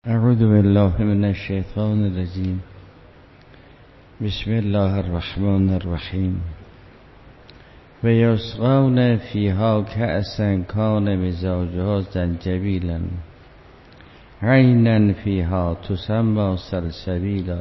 اعوذ بالله من الشیطان الرجیم. بسم الله الرحمن الرحیم. و یسقون فیها کأسا کان مزاجها زنجبیلا عینا فیها تسمی سلسبیلا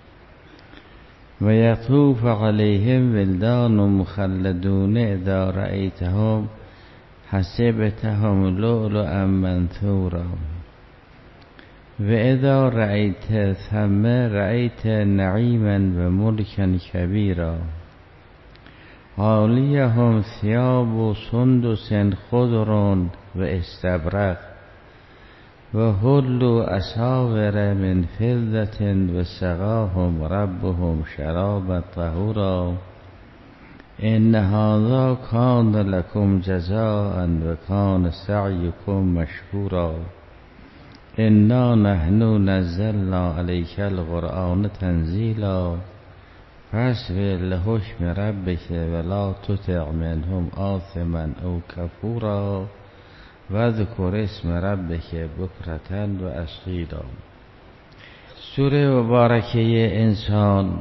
و یطوف علیهم ولدان مخلدون اذا رأیتهم حسبتهم لؤلؤا منثورا و اذا رأیت ثم رأیت نعیما و ملکا کبیرا عالیهم ثیاب سندس خضر و استبرق و حلوا اساور من فضة و سقاهم ربهم شرابا طهورا ان هذا کان لکم جزاء و کان سعیکم مشکورا انا نحن نزلنا علیک القرآن تنزیلا فاصبر لحکم ربک ولا تطع منهم آثما او کفورا واذکر اسم ربک بکرة و اصیلا. سوره مبارکه انسان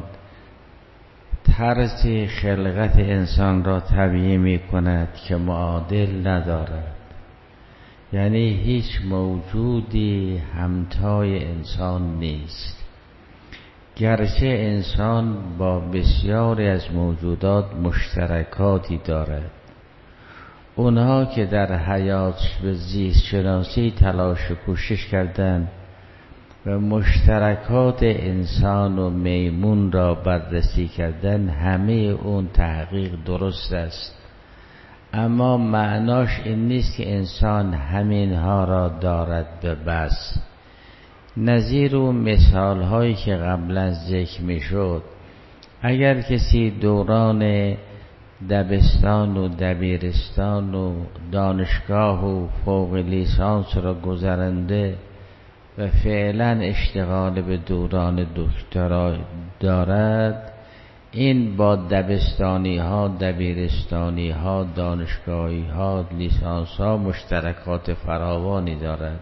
طرز خلقت انسان را تبیین می کند که معادل ندارد، یعنی هیچ موجودی همتای انسان نیست. گرچه انسان با بسیاری از موجودات مشترکاتی دارد، اونها که در حیات و زیست شناسی تلاش و کوشش کردند و مشترکات انسان و میمون را بررسی کردن، همه اون تحقیق درست است، اما معناش این نیست که انسان همینها را دارد به بس. نظیر و مثال هایی که قبلا ذکر می شد، اگر کسی دوران دبستان و دبیرستان و دانشگاه و فوق لیسانس را گذرنده و فعلا اشتغال به دوران دکترا دارد، این با دبستانی ها، دبیرستانی ها، دانشگاهی ها، لیسانس ها مشترکات فراوانی دارد.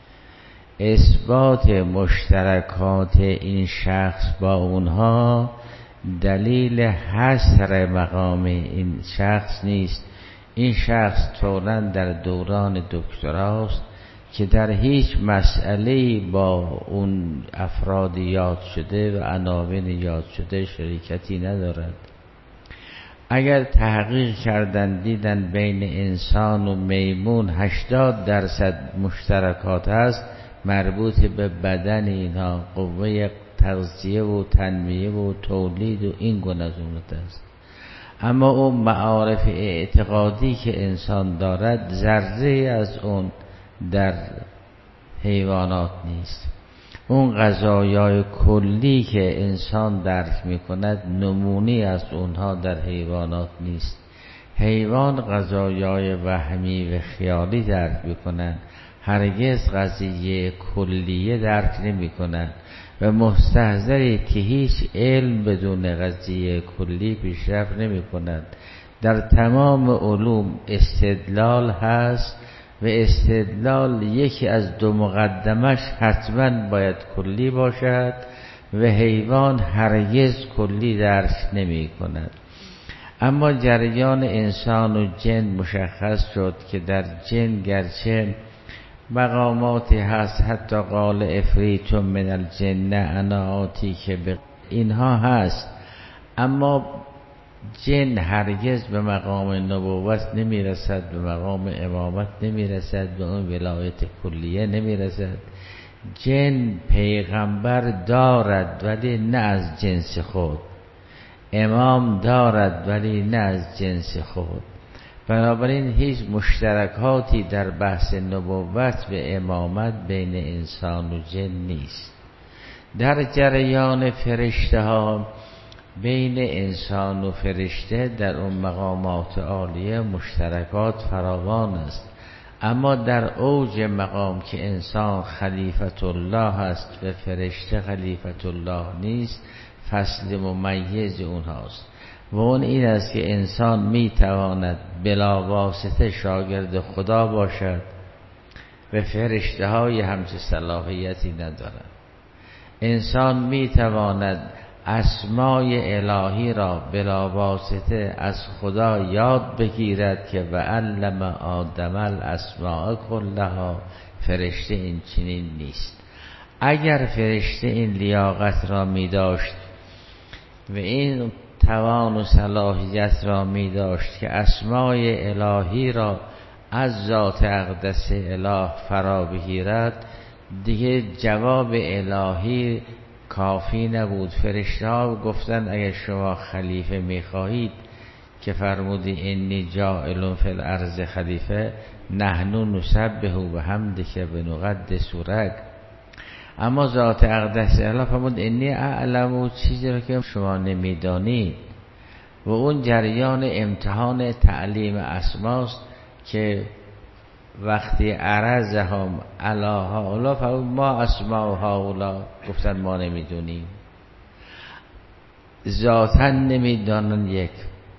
اثبات مشترکات این شخص با اونها دلیل حصر مقام این شخص نیست. این شخص طوراً در دوران دکتراست که در هیچ مسئله‌ای با اون افراد یاد شده و عناوین یاد شده شریکتی ندارد. اگر تحقیق کردن دیدن بین انسان و میمون 80% مشترکات است، مربوط به بدن اینها، قوه تغذیه و تنمیه و تولید و این گونه از اونت است. اما اون معارف اعتقادی که انسان دارد ذره از اون در حیوانات نیست. اون غذایای کلی که انسان درک میکند نمونی از اونها در حیوانات نیست. حیوان غذایای وهمی و خیالی درک میکنند، هرگز قضیه کلیه درک نمیکنند و مستحضری که هیچ علم بدون قضیه کلی پیشرفت نمیکند. در تمام علوم استدلال هست و استدلال یکی از دو مقدمش حتما باید کلی باشد و حیوان هرگز کلی درک نمی کند. اما جریان انسان و جن مشخص شد که در جن گرچه مقاماتی هست، حتی قال افریت من الجن انا آتی که به اینها هست، اما جن هرگز به مقام نبوت نمیرسد، به مقام امامت نمیرسد، به اون ولایت کلیه نمیرسد. جن پیغمبر دارد ولی نه از جنس خود، امام دارد ولی نه از جنس خود. بنابراین هیچ مشترکاتی در بحث نبوت و امامت بین انسان و جن نیست. در جریان فرشته ها بین انسان و فرشته در اون مقامات عالیه مشترکات فراوان است، اما در اوج مقام که انسان خلیفت الله است و فرشته خلیفت الله نیست، فصل ممیز اونهاست و اون این است که انسان میتواند بلا واسطه شاگرد خدا باشد و فرشته های همچه صلاحیتی ندارند. انسان میتواند اسمای الهی را بلا واسطه از خدا یاد بگیرد که و علم آدم الاسماء کلها. فرشته این چنین نیست. اگر فرشته این لیاقت را می داشت و این توان و صلاحیت را می داشت که اسمای الهی را از ذات اقدس اله فرا بگیرد، دیگه جواب الهی کافی نبود. فرشته ها گفتن اگر شما خلیفه می خواهید که فرمودی انی جاعل فی الارض خلیفه، نحن نسبح بحمدک و نقدس لک. اما ذات اقدس اله فرمود انی اعلم، چیزی رو که شما نمیدانید. و اون جریان امتحان تعلیم اسماست که وقتی عرضهم علی هؤلاء فرمود ما اسماء هؤلاء، گفتن ما نمیدونیم، ذاتاً نمیدانن. یک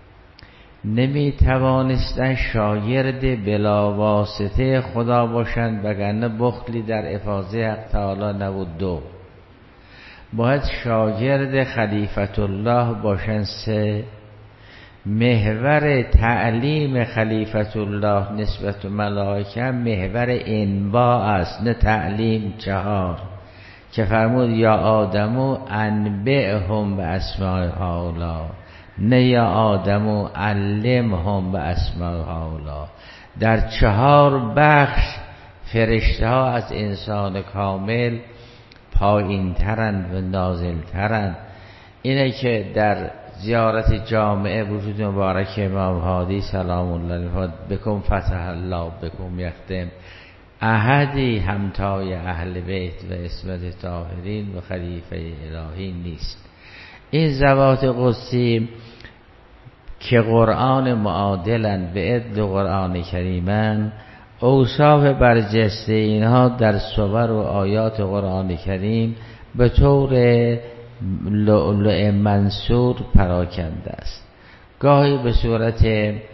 نمیتوانستن شاگرد بلا واسطه خدا باشند وگرنه بخلی در افاضه حق تعالی نبود. دو باید شاگرد خلیفت الله باشند. سه محور تعلیم خلیفت الله نسبت ملائکه محور انباء است نه تعلیم. چهار که فرمود یا آدمو انبئهم به اسماء هؤلاء، نه یا آدمو علمهم به اسماء هؤلاء. در چهار بخش فرشته ها از انسان کامل پایین ترند و نازل ترند. اینه که در زیارت جامعه وجود مبارک امام هادی سلام الله علیه بکن فتح الله بکن یختم، احدی همتای اهل بیت و عصمت طاهرین و خلیفه الهی نیست. این ذوات قدسی که قرآن معادلن به عدل قرآن کریمن، اوصاف برجسته اینها در صور و آیات قرآن کریم به طور لؤلؤ منثور پراکنده است. گاهی به صورت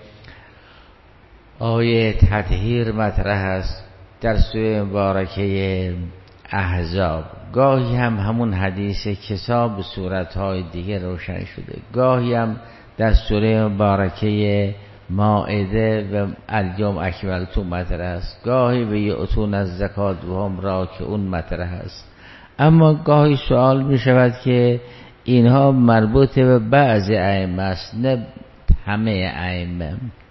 آیه تطهیر مطرح است در سوره مبارکه احزاب، گاهی هم همون حدیث کسا به صورتهای دیگه روشن شده، گاهی هم در سوره مبارکه مائده و الیوم اکملت مطرح است، گاهی به یؤتون از زکات و هم راکعون مطرح است. اما گاهی سوال می شود که اینها مربوط به بعض ائمه است نه همه ائمه.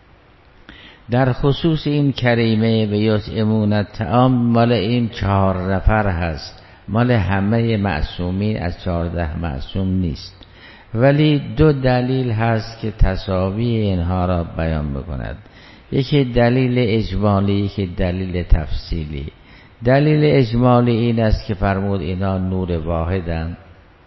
در خصوص این کریمه به یطعمون الطعام مال این 4 نفر هست، مال همه معصومین از 14 معصوم نیست. ولی 2 دلیل هست که تساوی اینها را بیان بکند، یکی دلیل اجمالی، یکی دلیل تفصیلی. دلیل اجمالی این است که فرمود اینا نور واحدند،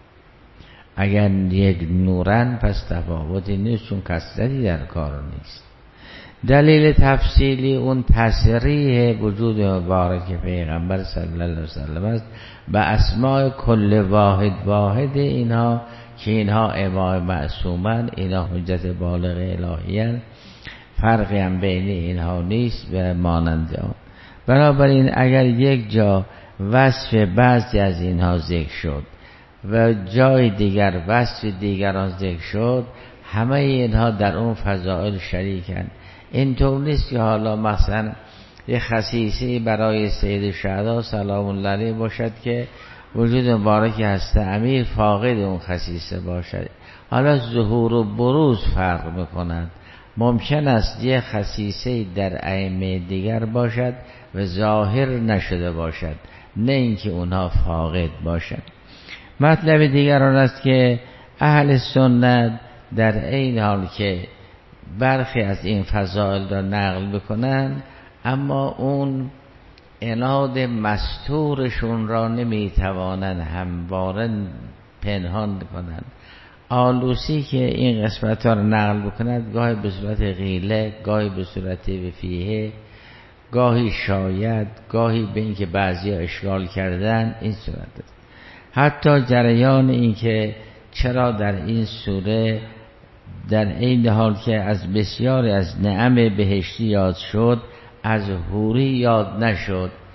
اگر یک نورن پس تفاوتی نیست چون کثرتی در کار نیست. دلیل تفصیلی اون تصریح وجود مبارک پیغمبر صلی الله علیه وسلم است به اسماء کل واحد اینها که اینها امام معصومن، اینها حجت بالغ الهیان، فرقی هم بین اینها نیست و مانند آن. بنابراین اگر یک جا وصف بعضی از اینها ذکر شد و جای دیگر وصف دیگران ذکر شد، همه اینها در اون فضائل شریکن. اینطور نیست که حالا مثلا یه خصیصی برای سید الشهدا سلام الله علیه باشد که وجود مبارک هست امیر فاقد اون خصیصه باشد. حالا ظهور و بروز فرق میکنند. ممکن است یه خصیصه در ائمه دیگر باشد و ظاهر نشده باشد، نه اینکه اونها فاقد باشد. مطلب دیگر آن است که اهل سنت در این حال که برخی از این فضائل را نقل بکنن، اما اون عناد مستورشون را نمیتوانند همواره پنهان کنند. آلوسی که این قسمت ها را نقل بکند گاهی به صورت غیله، گاهی به صورت وفیه، گاهی شاید، گاهی به این که بعضی اشکال کردن، این صورت است. حتی جریان این که چرا در این سوره در این حال که از بسیاری از نعم بهشتی یاد شد از حوری یاد نشد،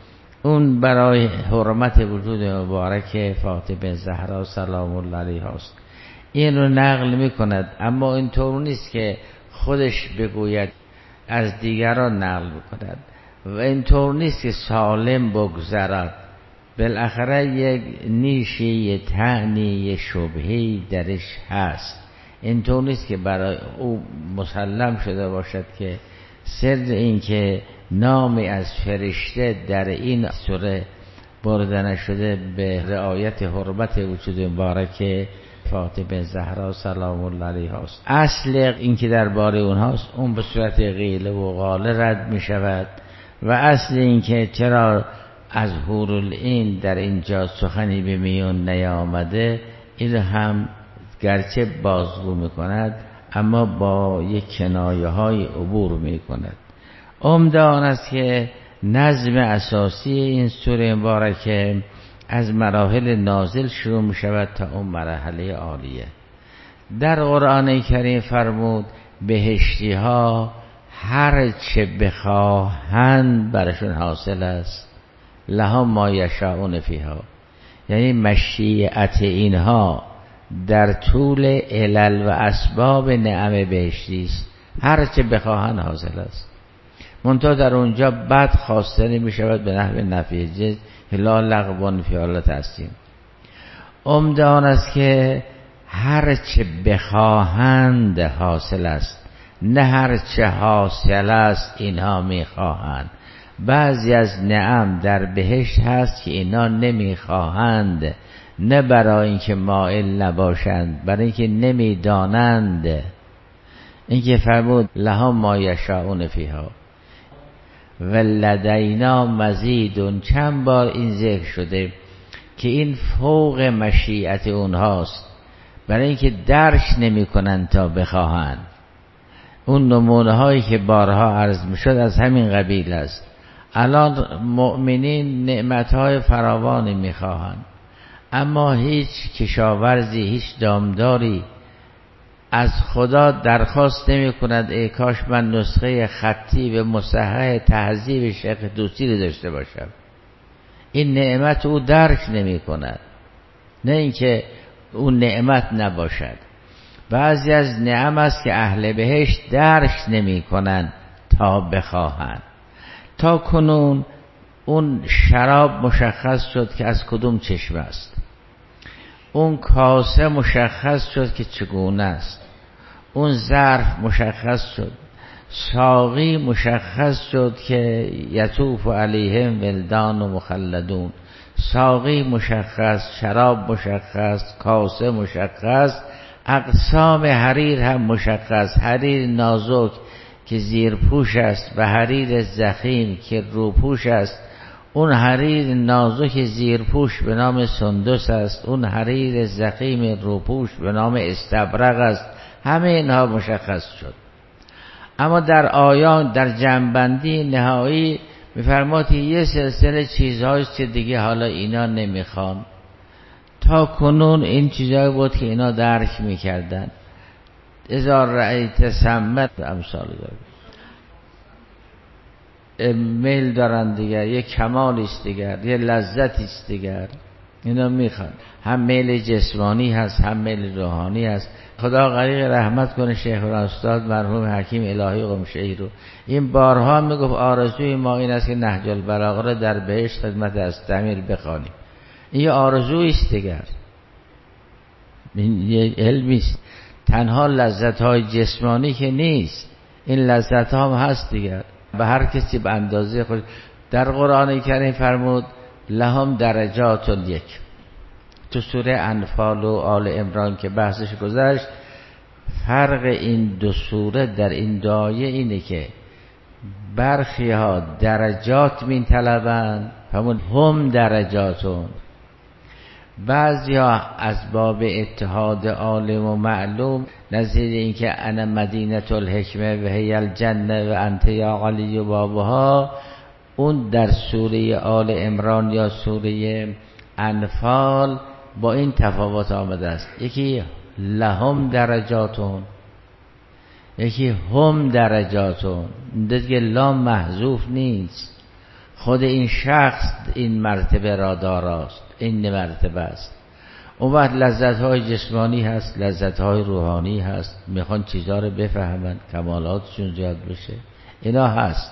اون برای حرمت وجود مبارک فاطمه زهرا سلام الله علیها است. این رو نقل میکند، اما اینطور نیست که خودش بگوید، از دیگران نقل میکند و اینطور نیست که سالم بگذرد. بالاخره یک نیشی، یک طعنی، یک شبهی درش هست. اینطور نیست که برای او مسلم شده باشد که سر این که نامی از فرشته در این سوره برده نشده به رعایت حرمت وجود مبارک فاطمه زهرا سلام الله علیها است. اصل این که درباره اونهاست، اون به صورت قیله و قاله رد می شود و اصل این که چرا از حورالعین در اینجا سخنی به میون نیامده، این هم گرچه بازگو می کند اما با یک کنایه های عبور می کند. عمده آن است که نظم اساسی این سوره مبارکه از مراحل نازل شروع می شود تا اون مرحله عالیه. در قرآن کریم فرمود بهشتی ها هر چه بخواهند برشون حاصل است، لها ما یشاءون فیها، یعنی مشیعت اینها در طول علل و اسباب نعم بهشتی است، هر چه بخواهند حاصل است. منتها در اونجا بد خواسته نمی شود به نحو نفی جز لا لغوان فی حالت هستیم. عمده آن است که هر چه بخواهند حاصل است، نه هر چه حاصل است اینها میخواهند. بعضی از نعم در بهشت هست که اینا نمیخواهند، نه برای اینکه مائل نباشند، برای اینکه نمیدانند. اینکه فرمود لها ما یشاءون فیها و لدینا مزید، چند بار این ذکر شده که این فوق مشیعت اونهاست، برای اینکه درک نمی کنند تا بخواهند. اون نمونه هایی که بارها عرض می شد از همین قبیل است. الان مؤمنین نعمت های فراوانی می خواهند، اما هیچ کشاورزی، هیچ دامداری از خدا درخواست نمی کند ای کاش من نسخه خطی به مصحح تهذیب شیخ طوسی داشته باشم. این نعمت او درک نمی کند، نه اینکه اون نعمت نباشد. بعضی از نعم است که اهل بهشت درک نمی کنند تا بخواهند. تا کنون اون شراب مشخص شد که از کدوم چشمه است، اون کاسه مشخص شد که چگونه است، اون ظرف مشخص شد، ساقی مشخص شد که یطوف علیهم ولدان و مخلدون، ساقی مشخص، شراب مشخص، کاسه مشخص، اقسام حریر هم مشخص، حریر نازک که زیر پوش است و حریر ضخیم که رو پوش است. اون حریر نازک زیر پوش به نام سندس است، اون حریر ضخیم رو پوش به نام استبرق است. همه اینها مشخص شد. اما در آیان در جنبندی نهایی می‌فرماد که یه سلسله چیزهاست که دیگه حالا اینا نمیخوان. تا کنون این چیزهایی بود که اینا درک میکردن. اذا رأیت ثمة امثال داره، میل دارن دیگر، یه کمالی است دیگر، یه لذتی است دیگر، اینا میخوان. هم میل جسمانی هست، هم میل روحانی هست. خدا غریق رحمت کنه شیخ استاد مرحوم حکیم الهی قمشه‌ای رو. این بارها میگفت آرزوی ما این است که نهج البلاغه را در بهشت خدمت استعمیر بخوانیم. این یه آرزویی است دیگر، این یه علمی است. تنها لذت های جسمانی که نیست، این لذت ها هم هست دیگر، به هر کسی به اندازه خود. در قرآن کریم فرمود لهم درجات یک. تو سوره انفال و آل عمران که بحثش گذشت، فرق این دو سوره در این دایه اینه که برخی ها درجات می طلبند، همون هم درجاتون. بعضی ها از باب اتحاد عالم و معلوم، نظیر این که انا مدینه الحکمه و هی الجنه و انت یا علی و بابها، اون در سوره آل عمران یا سوره انفال با این تفاوت آمده است. یکی لهم درجاتون، یکی هم درجاتون. دیگه لام محذوف نیست، خود این شخص این مرتبه را داراست، این مرتبه است. اون وقت لذت‌های جسمانی هست، لذت‌های روحانی هست، میخوان چیزا رو بفهمن، کمالاتشون زیاد بشه، اینا هست.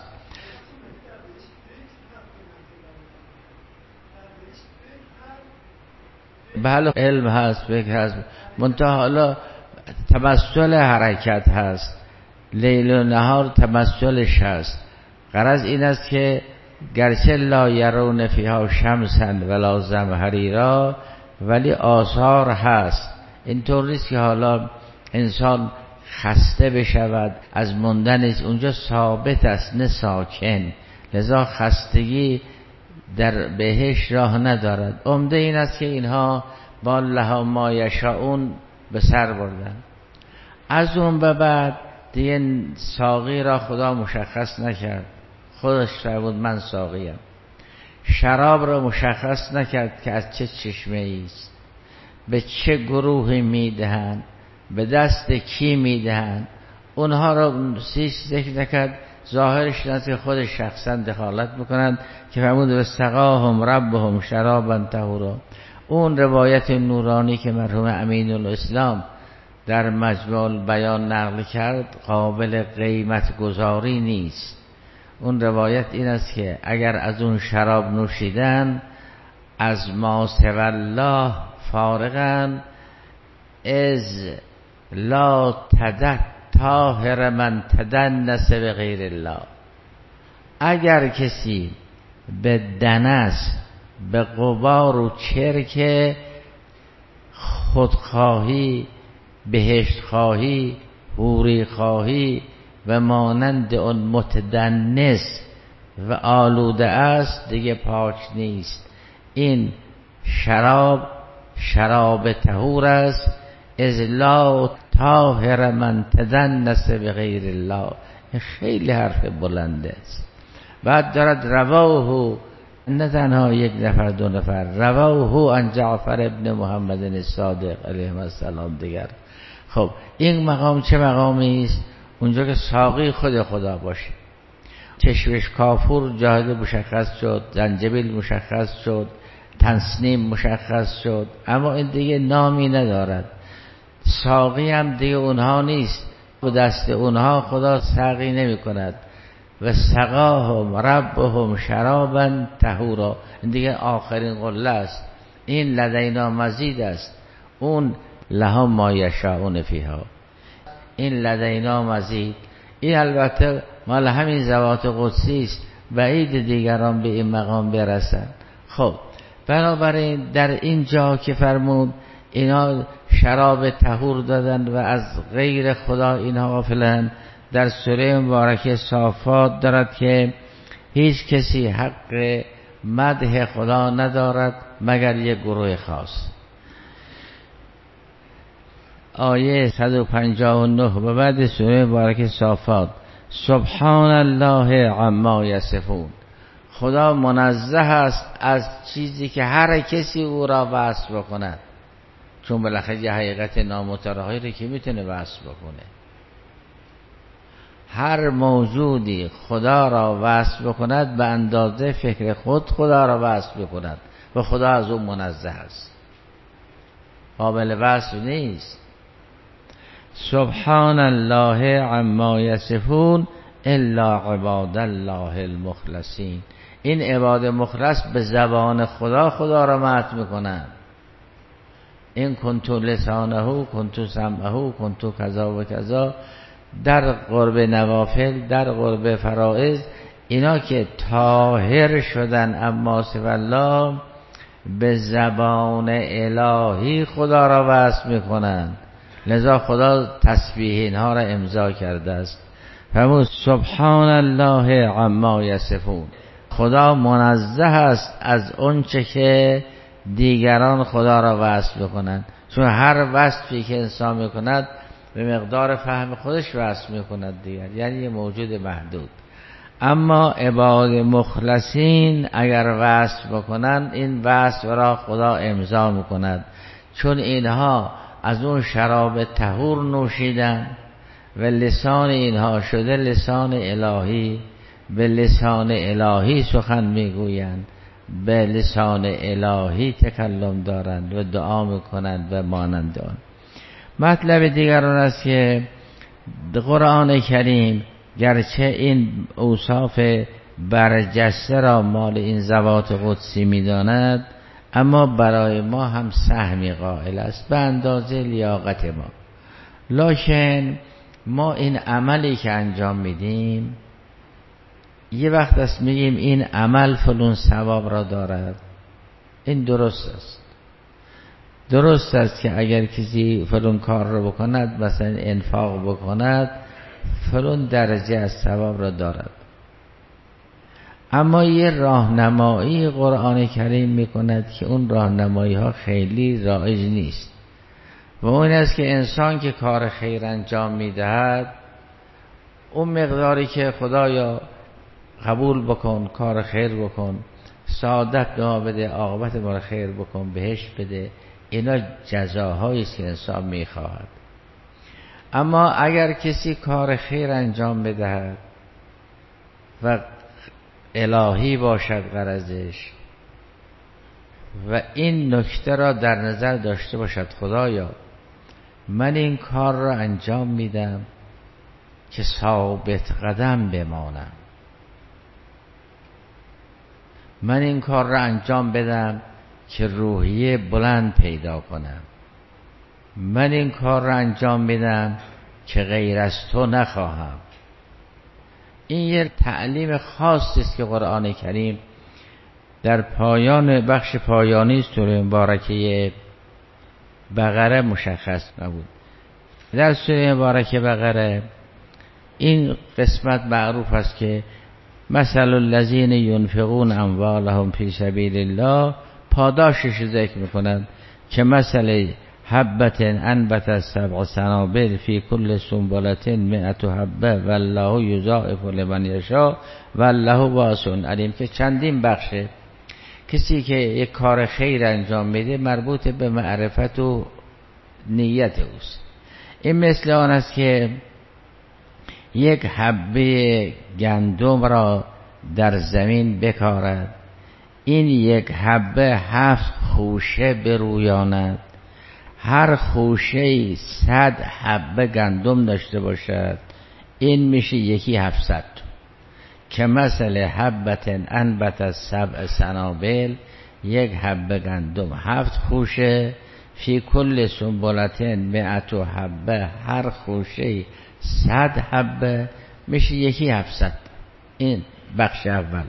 بله علم هست، فکر هست، منتها حالا تمثل حرکت هست، لیل و نهار تمثلش هست. غرض این است که گرچه لا یرون فیها شمسا ولا زمهریرا، ولی آثار هست. اینطور نیست که حالا انسان خسته بشود از موندن اونجا، ثابت است نه ساکن، لذا خستگی در بهشت راه ندارد. عمده این است که اینها با لها ما یشاءون به سر بردن. از اون به بعد دیگه ساقی را خدا مشخص نکرد، خودش فرمود من ساقیم. شراب را مشخص نکرد که از چه چشمه است، به چه گروهی میدهند، به دست کی میدهند، اونها را ذکر نکرد. ظاهرش است که خود شخصا دخالت بکنند که فرمود و سقاهم ربهم شرابا طهورا. اون روایت نورانی که مرحوم امین الاسلام در مجموع بیان نقل کرد قابل قیمت گذاری نیست. اون روایت این است که اگر از اون شراب نوشیدن از ما سوی الله فارغن، از لا تدت طاهر من تدنس به غیر الله. اگر کسی به دنس، به غبار و چرک خودخواهی، بهشت خواهی، حوری خواهی و مانند اون متدنس و آلوده است، دیگه پاک نیست. این شراب طهور است. از لا طاهر من تدنس به غیر الله. خیلی حرف بلنده است. بعد دارد رواه، نه تنها یک نفر دو نفر، رواه عن جعفر ابن محمد الصادق علیه السلام دیگر. خب این مقام چه مقامی است؟ اونجا که ساقی خود خدا باشه. چشمش کافور جاهد مشخص شد، زنجبیل مشخص شد، تنسنیم مشخص شد، اما این دیگه نامی ندارد. ساقی هم دیگه اونها نیست، به دست اونها خدا ساقی نمی کند. و سقاهم ربهم شرابا طهورا. این دیگه آخرین قله است. این لدینا مزید است. اون لها ما یشاءون فیها، این لدینا مزید. این البته مال همین ذوات قدسی است، بعید دیگران به این مقام برسند. خب بنابراین در این جا که فرمود اینا شراب طهور دادن و از غیر خدا اینها غافلند، در سوره مبارکه صافات دارد که هیچ کسی حق مدح خدا ندارد مگر یک گروه خاص. آیه 159 و بعد سوره مبارکه صافات، سبحان الله عما یصفون. خدا منزه است از چیزی که هر کسی او را وصف بکند، چون بالاخره یه حقیقت نامتناهی رو که میتونه وصف بکنه. هر موجودی خدا را وصف بکند به اندازه فکر خدا را وصف بکند و خدا از اون منزه است، قابل وصف نیست. سبحان الله عما یصفون الا عباد الله المخلصین. این عباد مخلص به زبان خدا را مدح میکنند. این کنتو لسانه، کنتو سمعه، کنتو کذا و کذا. در قرب نوافل، در قرب فرائض، اینا که طاهر شدن اما سوی الله به زبان الهی خدا را وصف میکنند. لذا خدا تسبیح اینها را امضا کرده است. فرمود سبحان الله عما یصفون. خدا منزه است از اونچه که دیگران خدا را وصف بکنند، چون هر وصفی که انسان میکند به مقدار فهم خودش وصف میکند دیگر، یعنی یه موجود محدود. اما عباد مخلصین اگر وصف بکنند، این وصف را خدا امضا میکند، چون اینها از اون شراب طهور نوشیدن و لسان اینها شده لسان الهی به لسان الهی سخن میگویند، به لسان الهی تکلم دارند و دعا میکنند و مانند آن. مطلب دیگر آن است که قرآن کریم گرچه این اوصاف برجسته را مال این ذوات قدسی میداند، اما برای ما هم سهمی قائل است به اندازه لیاقت ما. لکن ما این عملی که انجام میدیم یه وقت است میگیم این عمل فلان ثواب را دارد. این درست است. درست است که اگر کسی فلان کار را بکند، مثلا انفاق بکند، فلان درجه از ثواب را دارد. اما یه راهنمایی قرآن کریم میکند که اون راهنمایی ها خیلی رایج نیست و اون است که انسان که کار خیر انجام میدهد، اون مقداری که خدایا قبول بکن، کار خیر بکن، سعادت دعا بده، عاقبت ما خیر بکن، بهش بده، اینا جزاهایی است که انسان میخواهد. اما اگر کسی کار خیر انجام بدهد و الهی باشد غرضش و این نکته را در نظر داشته باشد، خدایا من این کار را انجام میدم که ثابت قدم بمانم، من این کار را انجام بدم که روحیه بلند پیدا کنم، من این کار را انجام میدم که غیر از تو نخواهم. این یه تعلیم خاصی است که قرآن کریم در پایان بخش پایانی سوره مبارکه بقره مشخص نبود. در سوره مبارکه بقره این قسمت معروف است که مثل الذین ينفقون اموالهم فی سبیل الله، پاداشش ذکر میکنند که مثل حبت انبت 7 سنابل فی کل سنبلة 100 حبه والله یضاعف لمن یشاء والله واسع علیم، که چندین بخشه. کسی که یک کار خیر انجام میده مربوط به معرفت و نیت اوست. این مثل آن است که یک حبه گندم را در زمین بکارد، این یک حبه 7 خوشه برویاند، هر خوشه 100 حبه گندم داشته باشد، این میشه یکی 700. که مثل حبت انبت 7 سنابل، یک حبه گندم 7 خوشه، فی کل سنبلة 100 حبه، هر خوشه 100 حبه، میشه یکی 700. این بخش اول.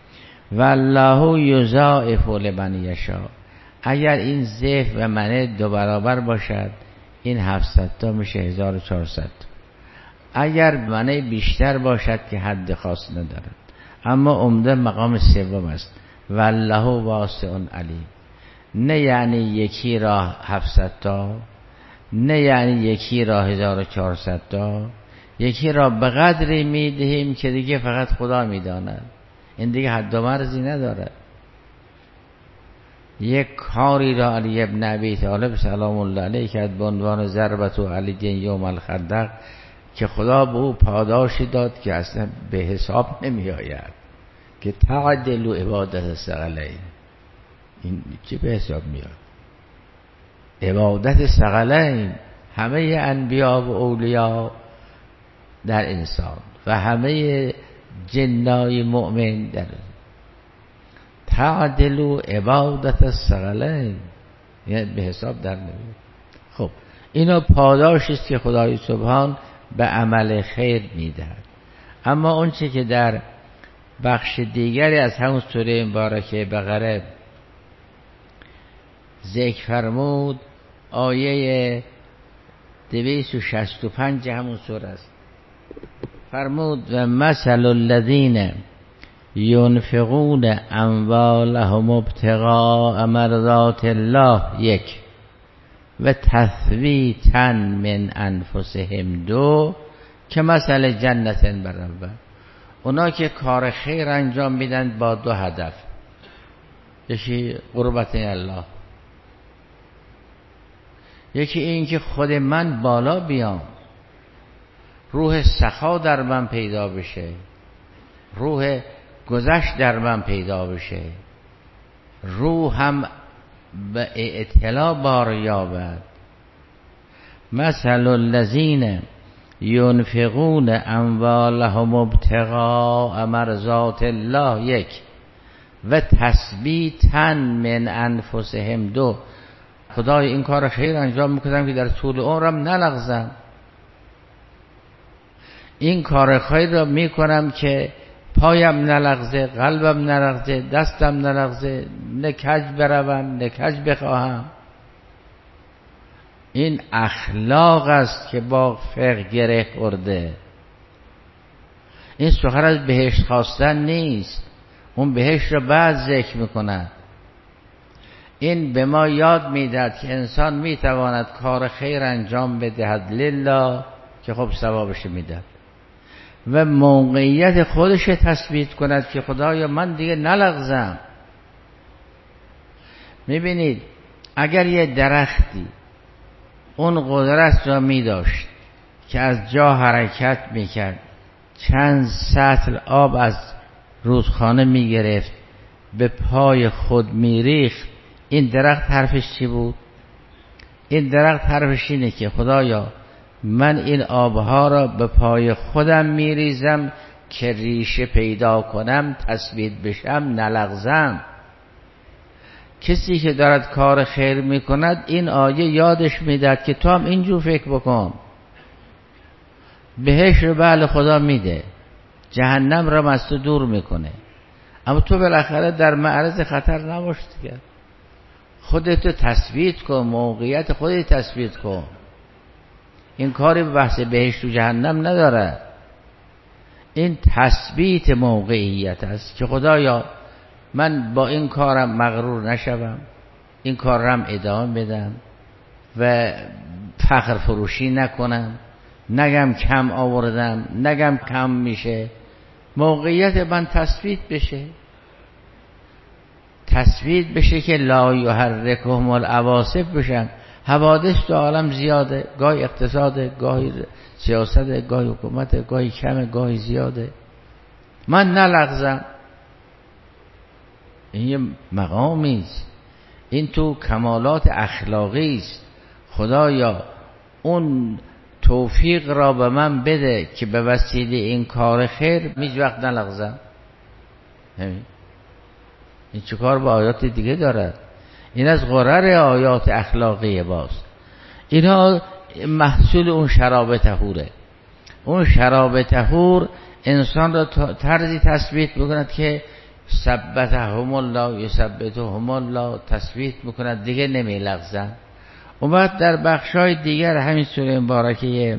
والله یضاعف لمن یشاء، اگر این ضعف و منع 2 برابر باشد، این 700 تا میشه 1400. اگر منع بیشتر باشد که حد خاص ندارد، اما عمده مقام سوم است، والله واسع علیم. نه یعنی یکی را 700 تا، نه یعنی یکی را 1400 تا، یکی را به قدری میدهیم که دیگه فقط خدا میداند، این دیگه حد و مرزی ندارد. یک کاری را علی ابن ابی طالب سلام الله علیه کرد به عنوان ضربت و علی یوم الخندق، که خدا به او پاداشی داد که اصلا به حساب نمی آید، که تعدل عبادت الثقلین. این چه به حساب میاد؟ عبادت ثقلین، همه انبیا و اولیاء در انسان و همه جنای مؤمن در تعدل عبادت الثقلین، یعنی به حساب در نمیاد. خب اینا پاداشی است که خدای سبحان به عمل خیر میدهد. اما اون چه که در بخش دیگری از همون سوره مبارکه بقره ذکر فرمود، آیه 265 همون سوره است، فرمود و مثل الذین ينفقون اموالهم ابتغاء مرضات الله 1 و تثبیتا من انفسهم 2 که مثل جنت بربه. اونا که کار خیر انجام میدن با 2 هدف، یکی قربت الله، یکی این که خود من بالا بیام، روح سخا در من پیدا بشه، روح گذشت در من پیدا بشه، روحم به اطلاع بار یابد. مثل الذین ينفقون اموالهم ابتغاء مرضات الله، یک، و تثبیتا من انفسهم، دو، خدای این کار خیر انجام میکنم که در طول عمرم نلغزم، این کار خیر را میکنم که پایم نلغزه، قلبم نلغزه، دستم نلغزه، نه کج بروم نه کج بخواهم. این اخلاق است که با فقه گره خورده. این سخن از بهشت خواستن نیست، اون بهشت را بعد ذکر میکند. این به ما یاد میدهد که انسان میتواند کار خیر انجام بدهد لله که خب ثوابش میدهد، و موقعیت خودش تثبیت کند که خدایا من دیگه نلغزم. میبینید اگر یه درختی اون قدرت را میداشت که از جا حرکت میکرد، چند سطل آب از رودخانه میگرفت به پای خود میریخت، این درخت حرفش چی بود؟ این درخت حرفش اینه که خدایا من این آبها را به پای خودم میریزم که ریشه پیدا کنم، تثبیت بشم، نلغزم. کسی که دارد کار خیر میکند این آیه یادش میدهد که تو هم اینجور فکر بکن. بهشت رو بله خدا میده، جهنم را از تو دور میکنه، اما تو بالاخره در معرض خطر نباش دیگه. خودتو تثبیت کن، موقعیت خودت تثبیت کن. این کاری به بحث بهشت و جهنم نداره، این تثبیت موقعیت است که خدایا من با این کارم مغرور نشوم، این کارم ادامه بدم و فخر فروشی نکنم، نگم کم آوردم، نگم کم میشه، موقعیت من تثبیت بشه، تثبیت بشه که لا یحرکهم العواصف بشن. حوادث تو عالم زیاده، گاهی اقتصاده، گاهی سیاسته، گاهی حکومته، گاهی کمه، گاهی زیاده، من نلغزم. این یه مقامی است، این تو کمالات اخلاقی است. خدایا اون توفیق را به من بده که به وسیله این کار خیر هیچ وقت نلغزم. این چه کار با آیات دیگه دارد؟ این از غرر آیات اخلاقی باست. اینا محصول اون شراب طهوره. اون شراب طهور انسان را طرزی تثبیت میکند که ثبتهم الله یثبتهم الله، تثبیت میکند دیگه نمیلغزن. اون وقت در بخشای دیگر همین سوره مبارکه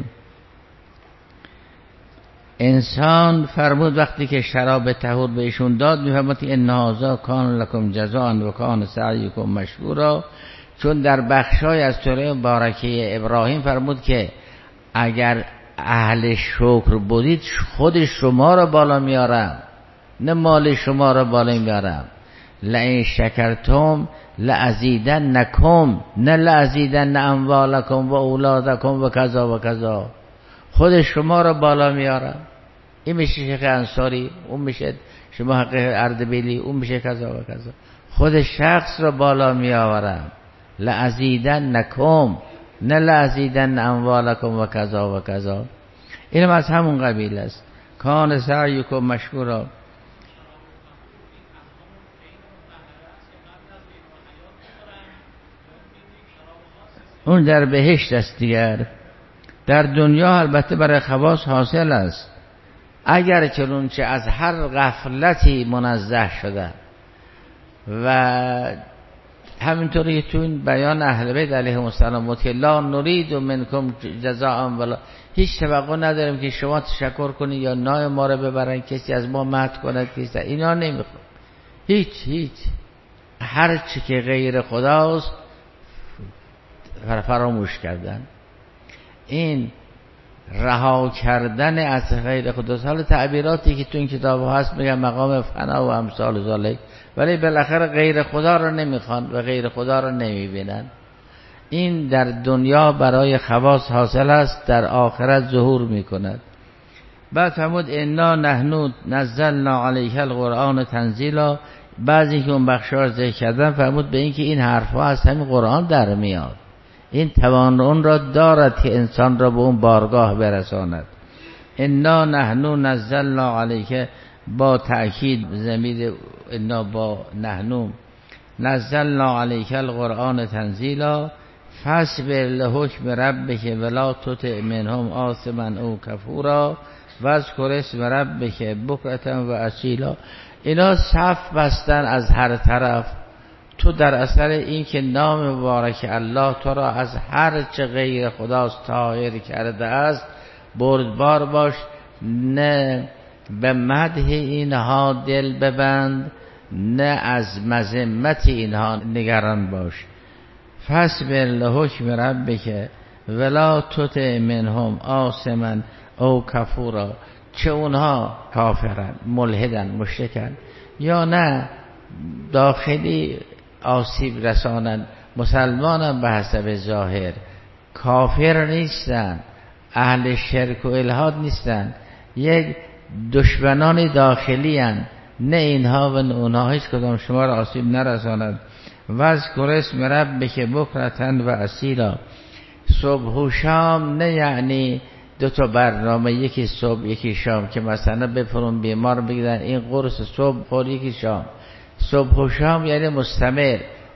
انسان فرمود وقتی که شراب طهور به ایشون داد، میفرماد ان هذا کان لکم جزاء و کان سعیکم مشکورا. چون در بخشای از سوره مبارکه ابراهیم فرمود که اگر اهل شکر بودید خود شما را بالا میارم، نه مال شما را بالا میارم. لئن شکرتم لازیدنکم، نه لازیدن اموالکم و اولادکم و کذا و کذا، خود شما را بالا میارم. این میشه شیخ انصاری، اون میشه شما حق اردبیلی، اون میشه کذا و کذا، خود شخص را بالا میآورم. لازیدنکم، نه لازیدن اموالکم و کذا و کذا. اینم از همون قبیل است. کان سعیکم مشکورا. اون در بهشت است دیگر. در دنیا البته برای خواص حاصل است، اگر چنانچه از هر غفلتی منزه شده. و همینطوری تو این بیان اهل بیت علیهم السلام بود که لا نرید منکم جزاء ولا، هیچ توقع نداریم که شما تشکر کنید یا نای ما رو ببرن، کسی از ما مدح کند، کسی اینا نمیخواد. هیچ هر چی که غیر خداست فراموش کردن. این رها کردن از غیر خداست. حالا تعبیراتی که تو این کتاب هست میگن مقام فنا و امثال ذالک، ولی بالاخره غیر خدا رو نمیخوان و غیر خدا رو نمیبینن. این در دنیا برای خواص حاصل است، در آخرت ظهور میکند. بعد فرمود انا نحن نزلنا علیک القرآن تنزیلا. بعضی که اون بخشا ذکر کردن فرمود به این که این حرفا از همین قرآن در میاد، این توان اون را دارد که انسان را به اون بارگاه برساند. انا نحن نزلنا علیک، با تأکید ضمیر انا با نحن، نزلنا علیک القرآن تنزیلا فاصبر لحکم ربک ولا تطع منهم آثما او کفورا واذکر اسم ربک بکرة و اصیلا. اینا صف بستن از هر طرف. تو در اثر این که نام مبارک الله تو را از هر چه غیر خداست طاهر کرده است بردبار باش، نه به مدح اینها دل ببند، نه از مذمت اینها نگران باش. فاصبر لحکم ربک ولا تطع منهم آثما او کفورا، چه اونها کافرن، ملحدن، مشرکن، یا نه داخلی آسیب رسانن، مسلمانن به حسب ظاهر، کافر نیستن، اهل شرک و الحاد نیستن، یک دشمنان داخلی هن، نه اینها و نه اونها، هیچ کدام شما را آسیب نرساند. واذکر اسم ربک بکرة و اصیلا. صبح و شام نه یعنی دو تا برنامه، یکی صبح یکی شام، که مثلا بپرون بیمار بگیرن این قرص صبح خور یکی شام. صبح و شام یعنی مستمر،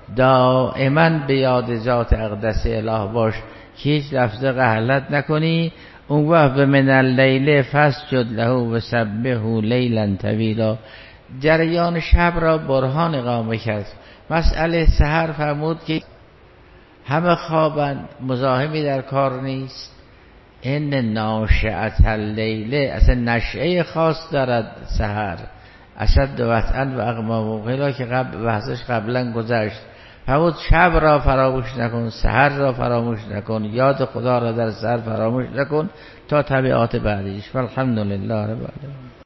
دائما به یاد ذات اقدس اله باش که هیچ لفظه غفلت نکنی. اون وقت من اللیل فاسجد له و سبحه لیلا طویلا. جریان شب را برهان اقامه کرد. مسئله سحر فرمود که همه خوابند، مزاحمی در کار نیست. این ناشئة اللیل، اصلا نشئه خاص دارد سحر، اشد وطئا و اقوام قیلا که بحثش قبلا گذشت. فرمود شب را فراموش نکن، سحر را فراموش نکن، یاد خدا را در سحر فراموش نکن تا تبعات بعدیش. والحمدلله رب العالمین.